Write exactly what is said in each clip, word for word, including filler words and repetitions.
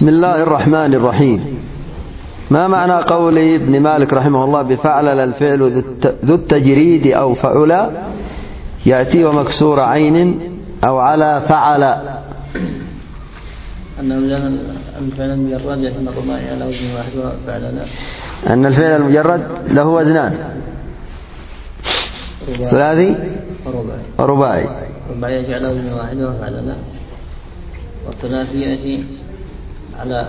بسم الله الرحمن الرحيم. ما معنى قول ابن مالك رحمه الله بفعل الفعل ذو التجريد أو فعل يأتي ومكسور عين أو على فعل؟ أن الفعل المجرد يكون رباعي على وزن واحد وفعلنا. أن الفعل المجرد له وزنان، ثلاثي ورباعي. رباعي يأتي على وزن واحد وفعلنا، والثلاثي يأتي على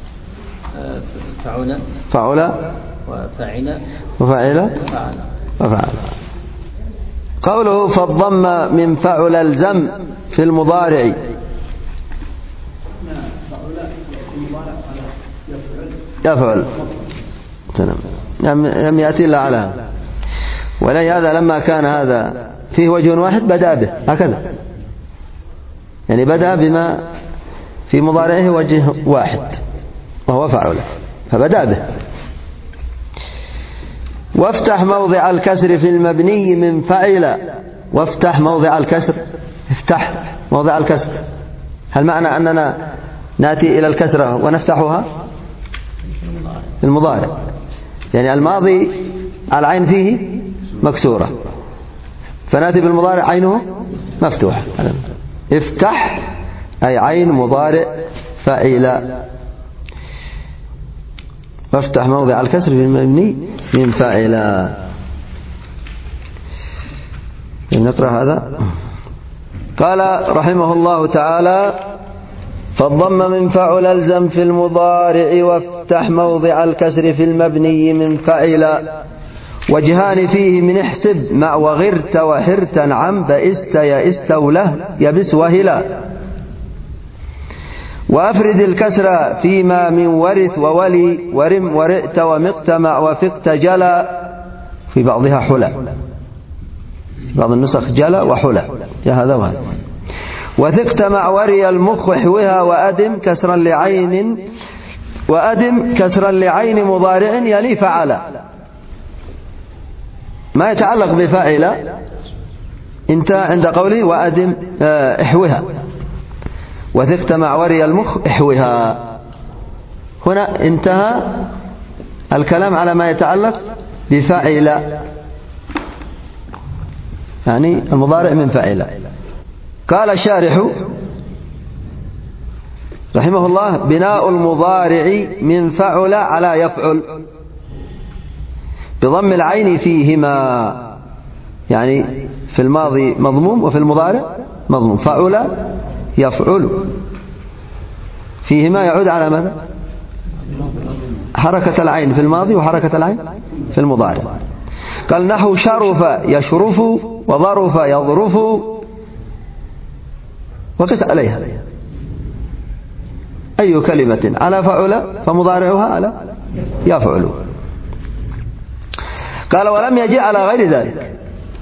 فعل فعل وفعل وفعل وفعل. قوله فالضم من فعل الزم في المضارع. يفعل لم يأتي إلا على، ولهذا لما كان هذا فيه وجه واحد بدأ به هكذا، يعني بدأ بما في مضارعه وجه واحد وهو فعل فبدأ به. وافتح موضع الكسر في المبني من فعل. وافتح موضع الكسر، افتح موضع الكسر. هل معنى أننا نأتي إلى الكسرة ونفتحها؟ في المضارع، يعني الماضي العين فيه مكسورة، فنأتي بالمضارع عينه مفتوح. افتح أي عين مضارع فعل. وافتح موضع الكسر في المبني من فعل. نقرأ هذا. قال رحمه الله تعالى فالضم من فعل الزم في المضارع وافتح موضع الكسر في المبني من فعل. وجهان فيه من احسب مع وغرت وحرت عم بئست يئست وله يبس وهلا. وأفرد الكسر فيما من ورث وولي ورم ورئت ومقت مع وفقت جلا. في بعضها حلا، في بعض النسخ جلا وحلا، هذا وهذا. وثقت مع وري المخ حوها وأدم كسرا لعين وأدم كسرا لعين مضارع يلي فعل. ما يتعلق بفاعل انتهى عند قوله وأدم احوها. وثقت مع وري المخ احوها. هنا انتهى الكلام على ما يتعلق بفاعل، يعني المضارع من فاعل. قال الشارح رحمه الله بناء المضارع من فعل على يفعل بضم العين فيهما، يعني في الماضي مضموم وفي المضارع مضموم. فعل يفعل فيهما يعود على ماذا؟ حركة العين في الماضي وحركة العين في المضارع. قال نحو شرف يشرف وظرف يظرف وقس عليها. أي كلمة على فعل فمضارعها على يفعل. قال ولم يجي على غير ذلك.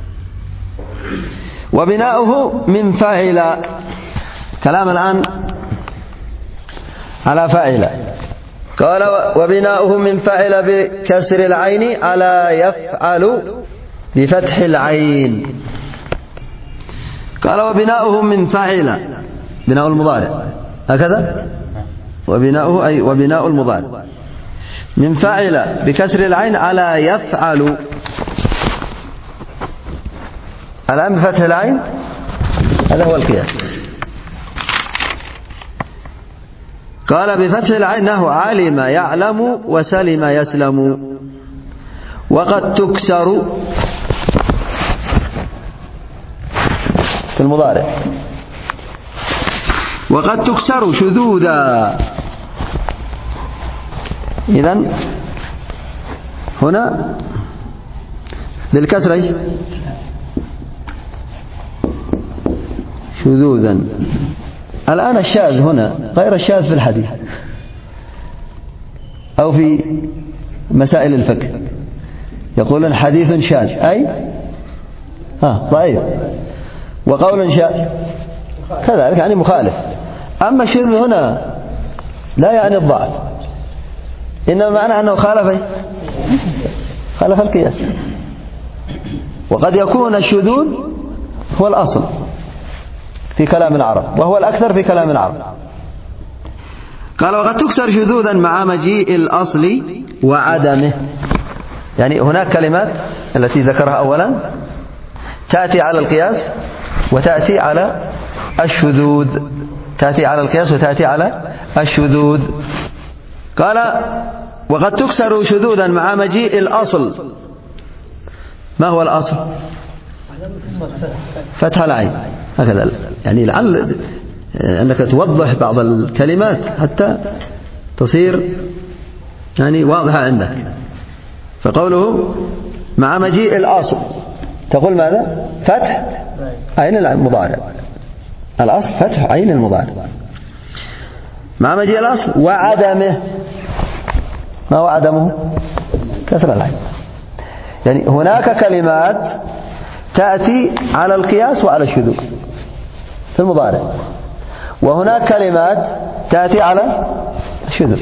وبناؤه من فاعل. كلام الآن على فاعل. قال وبناؤه من فاعل بكسر العين على يفعل بفتح العين. قال وبناؤه من فاعل، بناء المضارع هكذا. وبناؤه أي وبناء المضارع من فاعل بكسر العين على يفعل. الآن بفتح العين هذا هو القياس. قال بفتح العين نحو علم يعلم وسلم يسلم. وقد تكسر في المضارع. وقد تكسر شذوذا. إذن هنا بالكسر ايش؟ شذوذا. الآن الشاذ هنا غير الشاذ في الحديث أو في مسائل الفقه. يقولون حديث شاذ أي ها ضعيف، وقول شاذ كذلك يعني مخالف. أما الشذوذ هنا لا يعني الضعف، إنما معنى أنه خالف خالف القياس. وقد يكون الشذوذ هو الأصل في كلام العرب وهو الأكثر في كلام العرب. قال وقد تكسر شذوذا مع مجيء الأصل وعدمه. يعني هناك كلمات التي ذكرها أولا تأتي على القياس وتأتي على الشذوذ، تأتي على القياس وتأتي على الشذوذ. قال وقد تكسر شذوذا مع مجيء الأصل. ما هو الأصل؟ فتح العين هكذا، يعني لعل أنك توضح بعض الكلمات حتى تصير يعني واضحة عندك. فقوله مع مجيء الأصل تقول ماذا؟ فتح عين المضارع، الأصل فتح عين المضارع مع مجيء الأصل وعدمه. ما هو عدمه؟ كسر العين. يعني هناك كلمات تأتي على القياس وعلى الشذوذ في المضارع، وهناك كلمات تأتي على الشذوذ.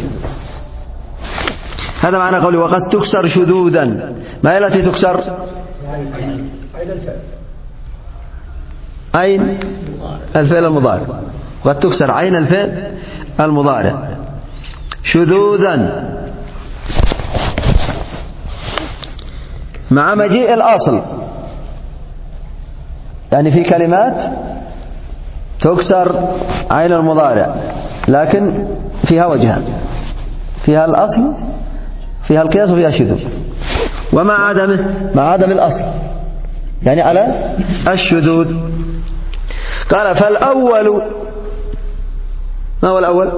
هذا معنى قولي وقد تكسر شذوذا. ما هي التي تكسر؟ عين الفعل المضارع. وقد تكسر عين الفعل المضارع شذوذا مع مجيء الأصل. يعني في كلمات تكسر عين المضارع لكن فيها وجهان، فيها الأصل فيها القياس وفيها الشذوذ. ومع عدمه مع عدم الأصل يعني على الشذوذ. قال فالأول. ما هو الأول؟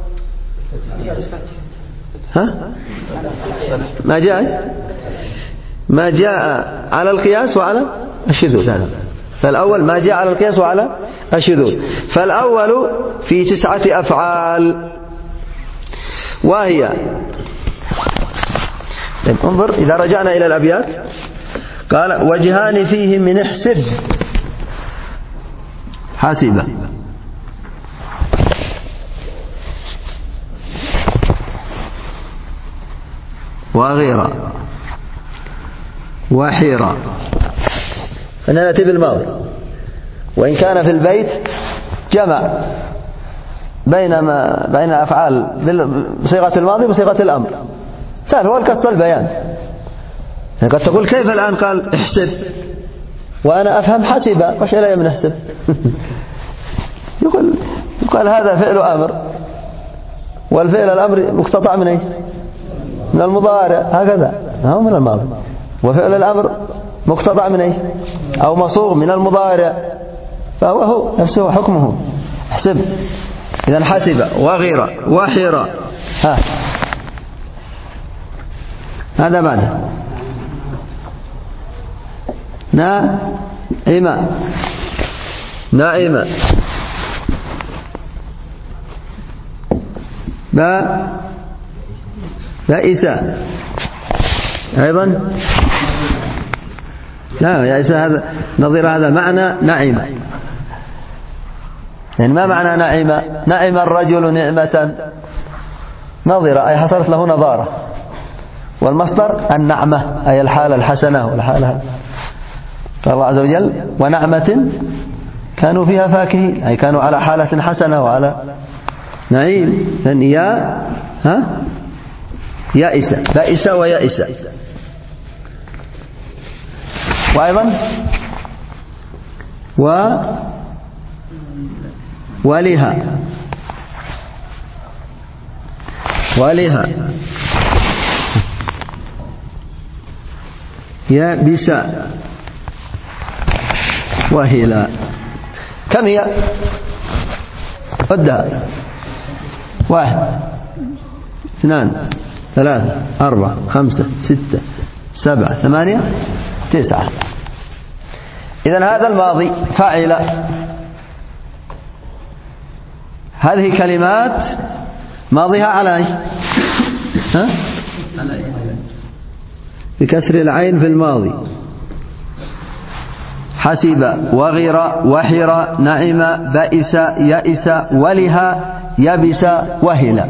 ها؟ ما جاء ما جاء على القياس وعلى الشذوذ. هذا فالأول ما جاء على القياس وعلى الشذوذ. فالأول في تسعة أفعال وهي، انظر إذا رجعنا إلى الأبيات قال وجهان فيه من احسب حاسبة وغيرة وحيرة. أنا نأتي بالماضي، وإن كان في البيت جمع بين ما بين أفعال بصيغة الماضي وصيغة الأمر. سهل، هو القصد البيان. قد تقول كيف الآن؟ قال احسب وأنا أفهم حسب، وش إلي من احسب؟ يقول يقال هذا فعل أمر، والفعل الأمر مقتطع من أي؟ من المضارع، هكذا ما هو من الماضي. وفعل الأمر مقتطع من أي؟ أو مصوغ من المضارع، فهو هو نفسه حكمه احسب. إذن حسب وغير وحيرة. ها هذا بعد نائمة نائمة با بائسة أيضا. لا يائسة هذا نظير هذا معنى نعمة. يعني ما معنى نعمة؟ نعم الرجل نعمة نظرة أي حصلت له نظارة، والمصدر النعمة أي الحالة الحسنة والحالة. قال الله عز وجل ونعمة كانوا فيها فاكهين أي كانوا على حالة حسنة وعلى نعيم. لأن يا ها يائسة بائسة ويائسة. وأيضا و ولها ولها يابسة وهلا. كم هي؟ عدها: واحد اثنان ثلاثة أربعة خمسة ستة سبعة ثمانية تسعة. إذن هذا الماضي فاعل. هذه كلمات ماضيها على ايش؟ ها؟ بكسر العين في الماضي: حسب وغر وحر نعم بئس يئس ولها يبس وهلا.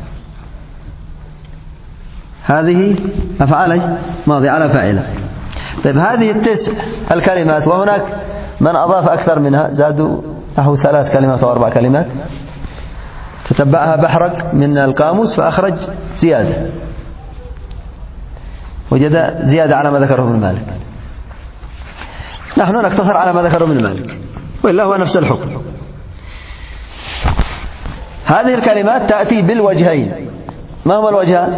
هذه أفعال ماضي على فاعلة. طيب هذه التسع الكلمات، وهناك من أضاف أكثر منها، زادوا نحو ثلاث كلمات أو أربع كلمات فتبعها بحرق من القاموس فأخرج زيادة، وجد زيادة على ما ذكره ابن مالك. نحن نقتصر على ما ذكره ابن مالك، وإلا هو نفس الحكم. هذه الكلمات تأتي بالوجهين. ما هما الوجهان؟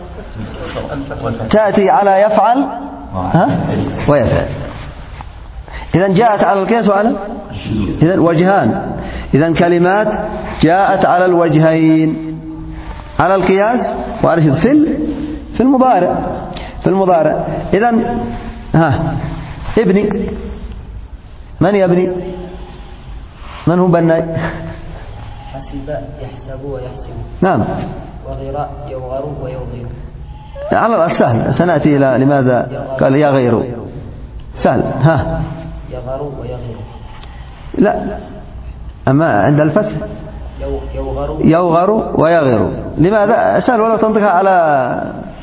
تأتي على يفعل ها ويفعل. إذن جاءت على القياس وعلى إذن وجهان. إذن كلمات جاءت على الوجهين، على القياس وعلى في في المضارع. في المضارع إذن ها ابني، من يبني؟ من هو بناي؟ حسب يحسب ويحسب. نعم. وغراء يوغر ويوغر. على السهل سنأتي إلى لماذا قال يا غير سهل. ها يغر ويغر. لا، أما عند الفتح يوغر يوغر ويغر. لماذا سهل ولا تنطقها على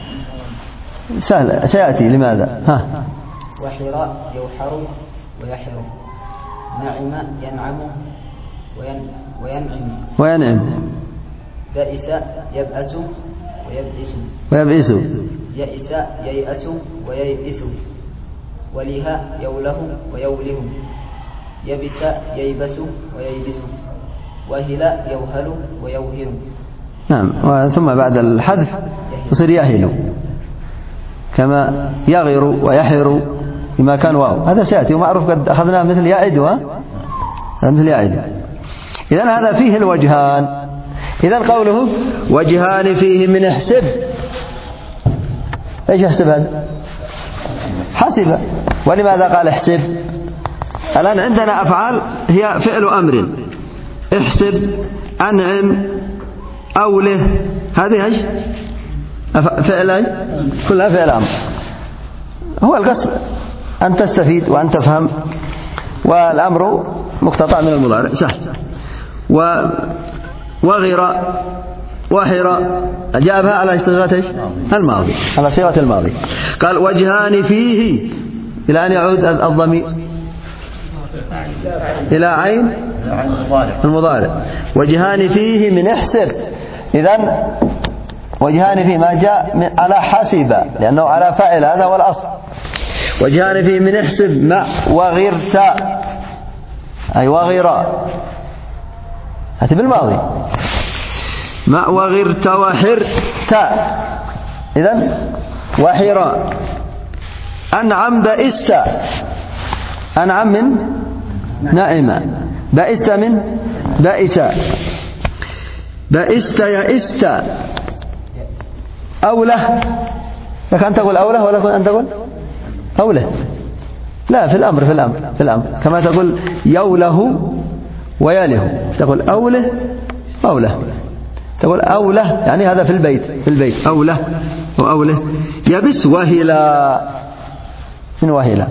سهل سيأتي لماذا. ها وحراء يوحر ويحر. نعم ينعم وينعم وينعم. بئس يبأس ويبئس ويبئس. يئس ييأس وييئس. ولها يوله ويوله. يبس ييبس وييبس. وهل يوهل ويوهل. نعم. ثم بعد الحذف تصير يهل، كما يغير ويحر بما كان واو. هذا سيأتي ومعروف قد أخذناه مثل يعد. هذا مثل يعد. إذن هذا فيه الوجهان. إذن قوله وجهان فيه من احسب، ايش يحسب هذا؟ حسب. ولماذا قال احسب؟ الآن عندنا أفعال هي فعل أمر، احسب، أنعم، أوله، هذه ايش؟ فعل ايش؟ كلها فعل أمر. هو القصد أن تستفيد وأن تفهم، والأمر مقتطع من المضارع سهل. و وغير وحر جابها على صيغة ايش؟ الماضي، على صيغة الماضي. قال وجهان فيه، إلى أن يعود الضمير إلى عين المضارع. وجهان فيه من احسب. إذن وجهان فيه ما جاء من على حسب، لأنه على فعل، هذا هو الأصل. وجهان فيه من احسب مع وغرت، أي وغيرا، هذا بالماضي. مع وغرت وحرت. إذن وحرا. أنعم بئست. أنعم من نائمة. بئست من بئس. بئست يئست. أوله، لك أن تقول أوله ولا أن تقول أوله؟ لا، في الأمر في الأمر في الأمر كما تقول يوله وياله، تقول أوله أوله، تقول أوله يعني هذا في البيت في البيت أوله وأوله. يبس وهلا، من وهلا.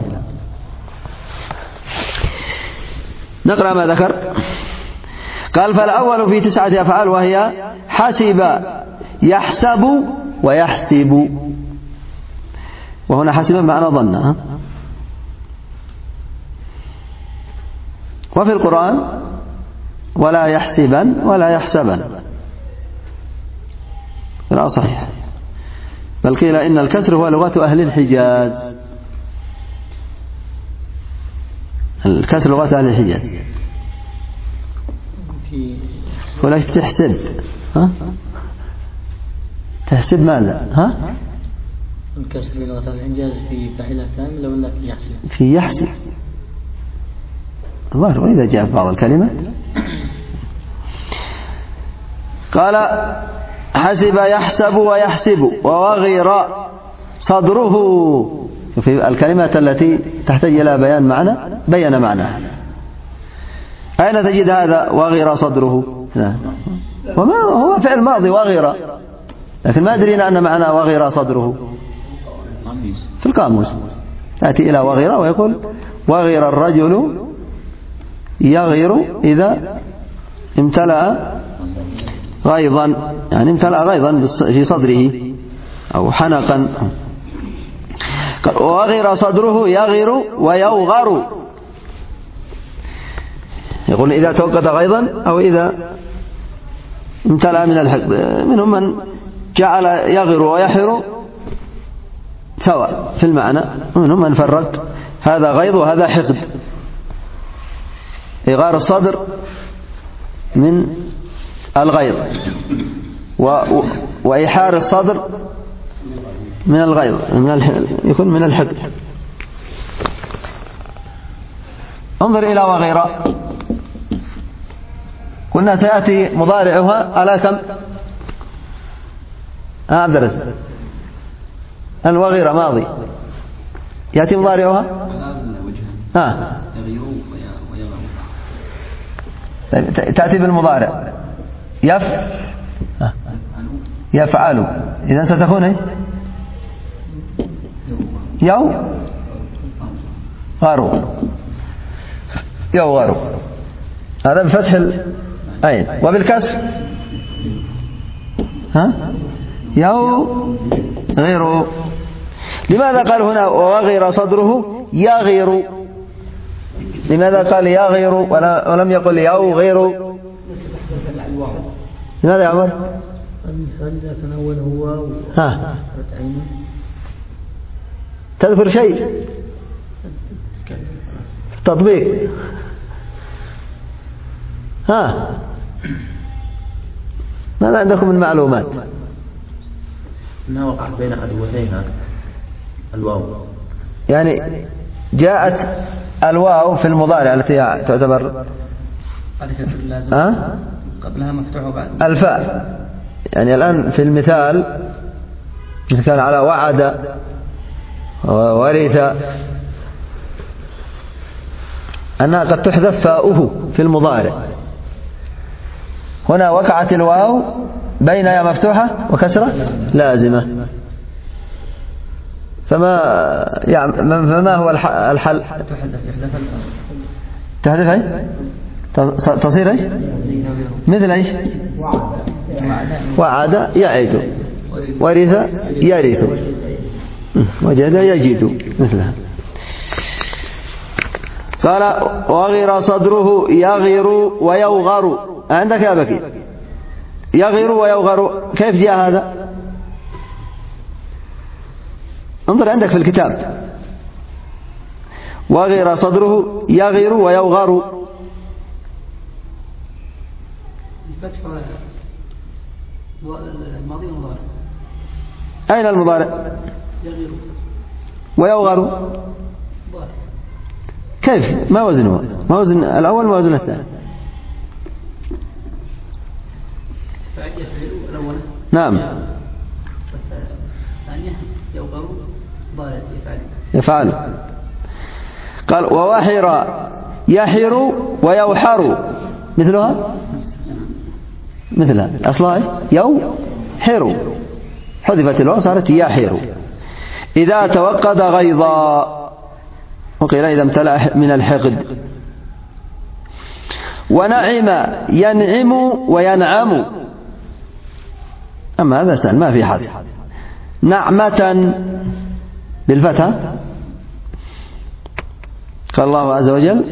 نقرأ ما ذكر. قال فالأول في تسعة أفعال، وهي حسب يحسب ويحسب. وهنا حسب معنى ظن. وفي القرآن ولا يحسبن ولا يحسبن، لا صحيح، بل قيل إن الكسر هو لغة أهل الحجاز. الكسر لغة أهل الحجاز. ولا تحسب. ها؟ تحسب ماذا؟ ها؟ الكسر لغة أهل الحجاز في فاعل كامل ولا في يحسب؟ في يحسب. الظاهر وإذا جاء في بعض الكلمات. قال حسب يحسب ويحسب ووغر صدره. في الكلمات التي تحتاج إلى بيان معنى بين معناها. أين تجد هذا وغر صدره؟ وما هو فعل ماضي وغر، لكن ما أدرينا أن معنى وغر صدره في القاموس. تأتي إلى وغر ويقول وغر الرجل يغير إذا امتلأ غيظا، يعني امتلأ غيظا في صدره أو حنقا. وغير صدره يغير ويوغر، يقول إذا توقد غيظا أو إذا امتلأ من الحقد. منهم من جعل يغر ويحر سواء في المعنى، ومنهم من فرق هذا غيظ وهذا حقد. إغار الصدر من الغيظ، وإحار الصدر من الغيظ، من يكون من الحقد. انظر إلى وغيره، قلنا سيأتي مضارعها على كم؟ ها عبد الرزاق، الوغيرة ماضي، يأتي مضارعها ها تأتي بالمضارع يف يفعل، إذن ستكون ايه؟ يو غارو يو غارو، هذا بفتح العين. وبالكسر ها يو غير. لماذا قال هنا وغير صدره يغير؟ لماذا قال يغير ولم يقل يو غير؟ لماذا يا عمر؟ إذا تناوله واو ها تذكر شيء تطبيق؟ ها ماذا عندكم من معلومات؟ أنها وقعت بين عدوتيها الواو، يعني جاءت الواو في المضارع التي تعتبر ها قبلها مفتوح وبعد الفاء. يعني الآن في المثال كان على وعد وورث أنها قد تحذف فاؤه في المضارع. هنا وقعت الواو بين يا مفتوحة وكسرة لازمة، فما يعني فما هو الحل؟ تحذف ايش؟ تصير ايش؟ مثل ايش؟ وعد يعد، ورث يرث، وجد يجد، مثلها. قال وغير صدره يغير ويوغر. عندك يا بكي يغير ويوغر، كيف جاء هذا؟ انظر عندك في الكتاب وغير صدره يغير ويوغر. الماضي والمضارع. أين المضارع؟ يغير ويوغر. كيف؟ ما وزنه؟ ما وزن الأول ما وزن الثاني؟ نعم. الثانية يوغر ضارع يفعل. يفعل. قال ووحر يحر ويوحر، مثلها مثلها أصلها يوحر، حذفت الواو صارت يحر. إذا توقد غيظا، وقيل إذا امتلأ من الحقد. ونعم ينعم وينعم، أما هذا سهل ما في حد. نعمة بالفتحة، قال الله عز وجل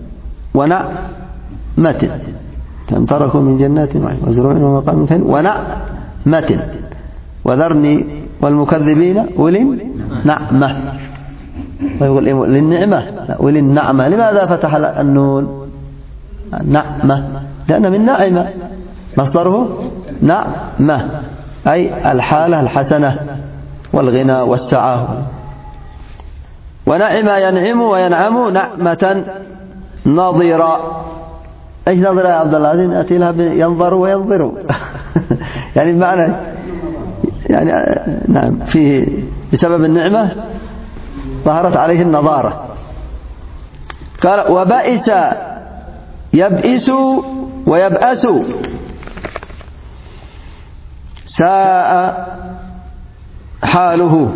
ونعمة كم تركوا من جنات وزروع ومقام كريم ونعمة وذرني والمكذبين أولي نعمة. ويقول للنعمة لا أولي النعمة. لماذا فتح النون؟ نعمة لأن من نعمة مصدره نعمة، أي الحالة الحسنة والغنى والسعة. ونعم ينعم وينعم نعمة نظيرا. ايش نظيرا يا عبد الله؟ هذه نأتي لها ينظر وينظر يعني المعنى يعني نعم فيه بسبب النعمة ظهرت عليه النظارة. قال وبئس يبئس ويبأس، ساء حاله.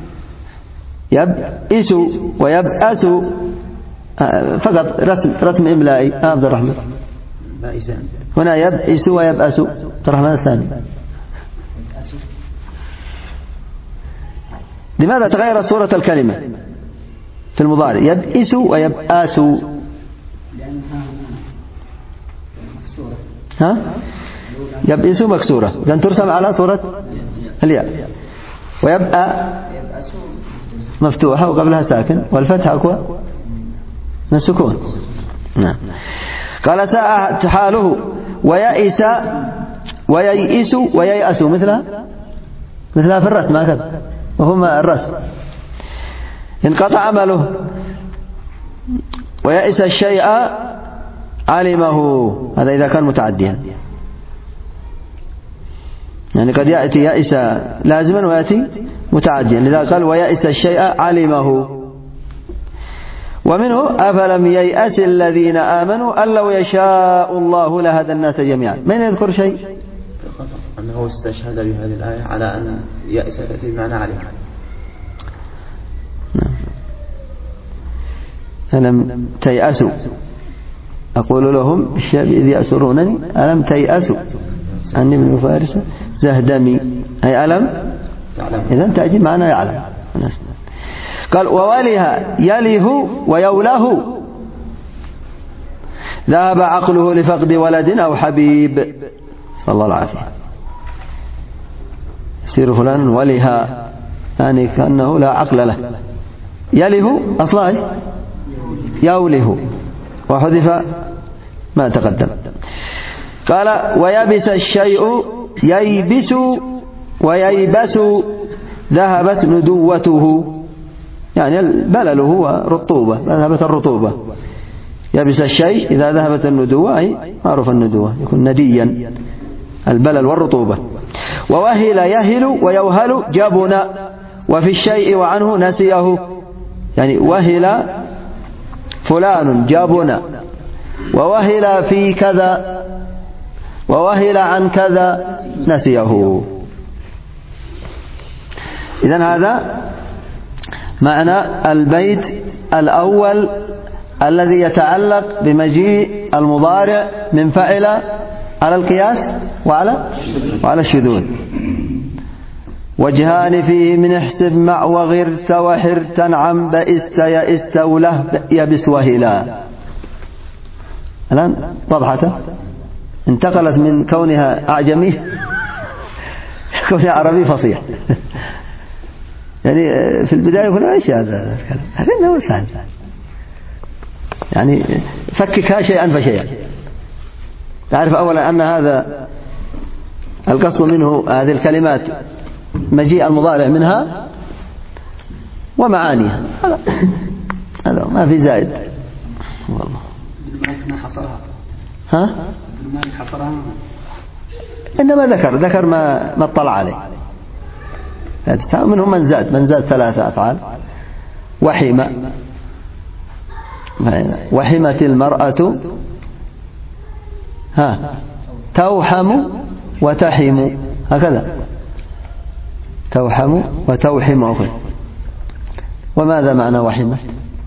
يبئس ويبأس فقط رسم رسم إملائي. عبد الرحمن هنا يبئس ويبأس. عبد الرحمن الثاني لماذا تغير صورة الكلمة في المضارع؟ يبئس ويبأس. ها يبئس مكسورة إذن ترسم على صورة الياء، ويبقى مفتوحة وقبلها ساكن، والفتحة أقوى من السكون. نعم. قال ساء حاله ويئس وييئس وييأس مثلها مثلها في الرسم هكذا، وهما الرسم. انقطع عمله. ويئس الشيء علمه، هذا إذا كان متعديا، يعني قد يأتي يئس لازما ويأتي متعديا، لذا قال ويئس الشيء علمه. ومنه أفلم ييأس الذين آمنوا أن لو يشاء الله لهدى الناس جميعا. من يذكر شيء؟ أنه استشهد بهذه الآية على أن يأس التي بمعنى علم. ألم تيأسوا أقول لهم بالشاب إذ يأسرونني ألم تيأسوا عني من فارس زهدمي، أي ألم إذن تأتي معنى يعلم. قال وولها يله ويوله ذهب عقله لفقد ولد أو حبيب، صلى الله العافية. يصير فلان ولها يعني كأنه لا عقل له. يله أصلا يوله، وحذف ما تقدم. قال ويبس الشيء ييبس وييبس ذهبت ندوته، يعني بلله ورطوبة، ذهبت الرطوبة. يبس الشيء إذا ذهبت الندوة أي معروف الندوة يكون نديا، البلل والرطوبة. ووهل يهل ويوهل جبن، وفي الشيء وعنه نسيه، يعني وهل فلان جبن، ووهل في كذا، ووهل عن كذا نسيه. إذن هذا معنى البيت الأول الذي يتعلق بمجيء المضارع من فعل على القياس وعلى وعلى الشذوذ. وجهان فيه من احسب مع وغرت وحرت عن بئست يئست وله يبس وهلا. الآن وضحت، انتقلت من كونها أعجمي كونها عربي فصيح. يعني في البداية يقول ايش هذا الكلام، لكنه سهل سهل، يعني فككها شيئا فشيئا. تعرف أولا أن هذا القصد منه هذه الكلمات مجيء المضارع منها ومعانيها، هذا ما في زائد والله. ما حصرها ها ما حصرها، إنما ذكر ذكر ما ما اطلع عليه. منهم من زاد من زاد ثلاثة أفعال. وحمة، وحمت المرأة ها توحم وتحم، هكذا توحم وتوحم أخي. وماذا معنى وحمت؟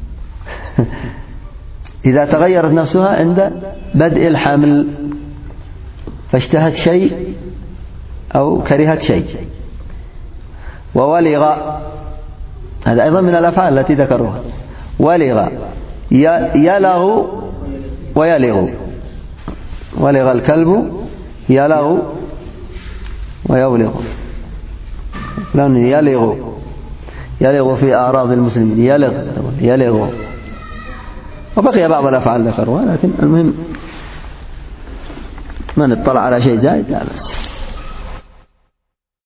إذا تغيرت نفسها عند بدء الحمل فاشتهت شيء أو كرهت شيء. وولغ، هذا أيضا من الأفعال التي ذكروها. ولغ يلغ ويلغ، ولغ الكلب يلغ ويولغ، لأن يلغ يلغ في أعراض المسلمين، يلغ يلغ. وبقي بعض الأفعال ذكروها، لكن المهم من اطلع على شيء زائد لا بأس.